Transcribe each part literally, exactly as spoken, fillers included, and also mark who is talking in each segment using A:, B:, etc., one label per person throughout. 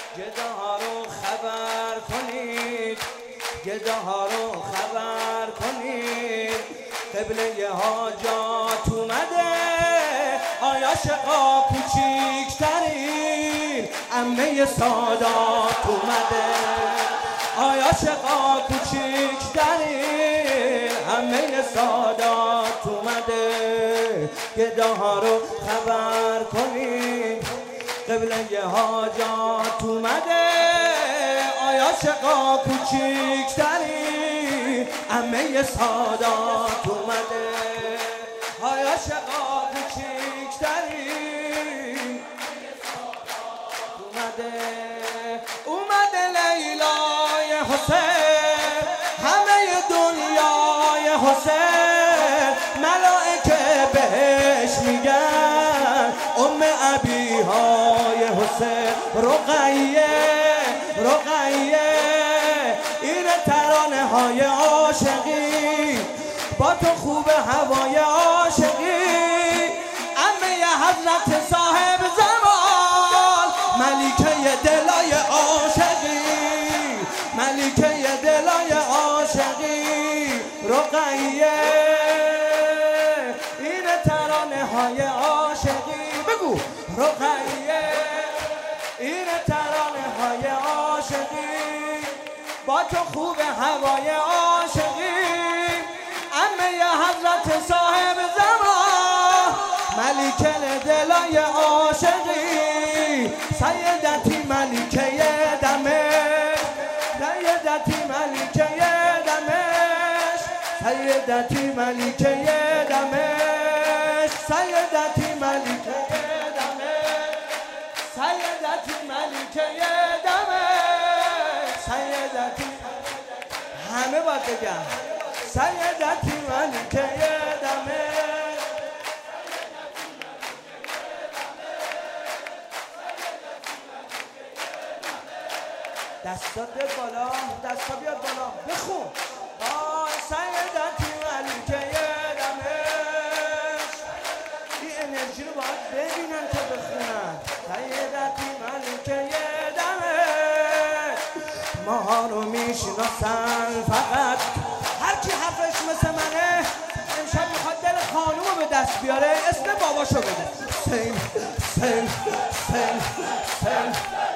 A: گداها رو خبر کنید، گداها رو خبر کنید، قبله حاجات اومده، آیا شقا کوچیکترین عمه سادات اومده، آیا شقا کوچیکترین عمه سادات اومده، گداها رو خبر کنید، قبله حاجات اومده، آیا شقا کوچیکترین عمه سادات اومده، آیا شقا کوچیکترین اومده، اومده لیلای حسین، همه دنیای حسین، ملائکه بهش میگن ام ابیهای حسین، رقیه رقیه، این ترانه های عاشقی، با تو خوب هوای عاشقی، عمه حضرت صاحب زمان، ملیکه دلای عاشقی، ملیکه دلای عاشقی، رقیه، این ترانه های عاشقی، بگو رقیه، این ترانه های عاشقی، با تو خوب هوای عاشقی، عمه حضرت صاحب زمان، ملیکه دلای عاشقی، سیدتی ملیکه دمشق، سیدتی ملیکه دمشق، سیدتی ملیکه دمشق، سیدتی ملیکه دمشق، سیدتی ملیکه دمشق، سیدتی، همه باید بگم سیدتی ملیکه دمشق، دستا بیاد بالا، دستا بیاد بالا، بخون آه سیدتی ملیکه دمشق، این انرژی رو باید ببینن تا بخونن، سیدتی ملیکه دمشق، ماها رو میشناسن فقط هر کی حرفش مثل منه، امشب میخواد دل خانومو به دست بیاره، اسم باباشو بده، سین سین سین سین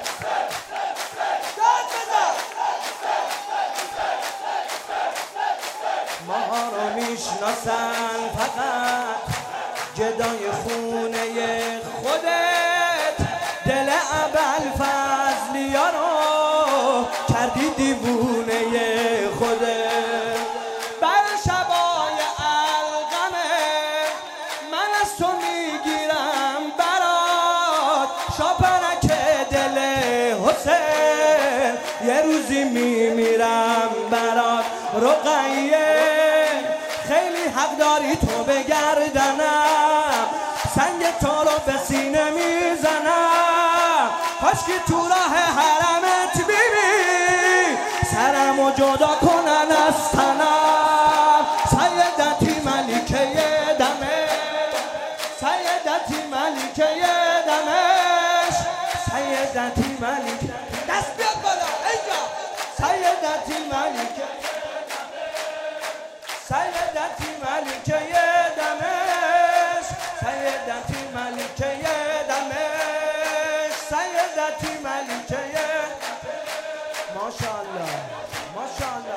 A: ماها رو میشناسن فقط جدای خونه خودت، دل ابوالفضلیا رو کردی دیوونه خودت، بر شبای القمه من از تو میگیرم برات، شاپرک دل حسین یه روزی میمیرم برات، رقیه خیلی حق داری تو بگردنم، سنگ تو رو به سینه میزنم، کاش که تو راه حرمت بیبی سرمو جدا کنن از تنم، سیدتی ملیکه دمشق، سیدتی ملیکه دمشق، سیدتی ملیکه، دست بیاد بالا اینجا، سیدتی ملیکه، سیدتی ملیکه دمشق، سیدتی ملیکه دمشق، سیدتی ملیکه، ماشاءالله ماشاءالله،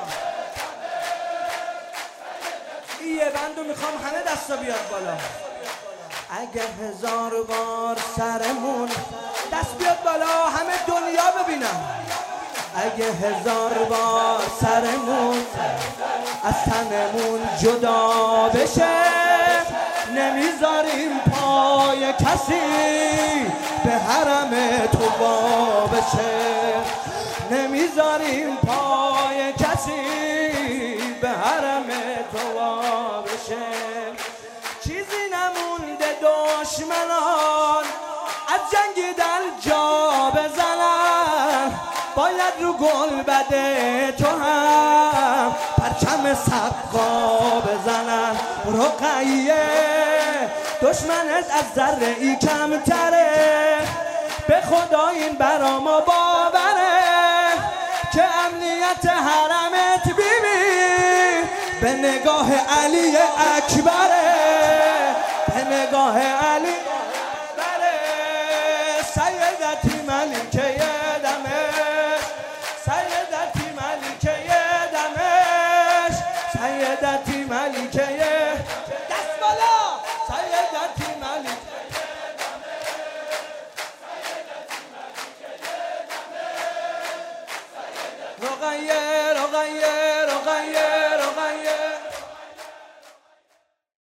A: این یه بندو میخوام همه دستا بیاد بالا، اگه هزار بار سرمون، دست بیاد بالا همه دنیا ببینم، اگه هزار بار سرمون از تنمون جدا بشه، نمیذاریم پای کسی به حرم تو وا بشه، نمیذاریم پای کسی به حرم تو وا بشه، چیزی نمونده دشمنان از جنگ دل جا بزنن، باید رو گل بده تو هم پرچم سقا بزنن، رقیه دشمنت از ذره ای کمتره، به خدا این برا ما باوره که امنیت حرمت بیبی به نگاه علی اکبره، به نگاه علی اکبره. سیدتی ملکه دمشق، سیدتی ملکه دمشق، سیدتی ملکه دست بالا، سیدتی ملکه رقیه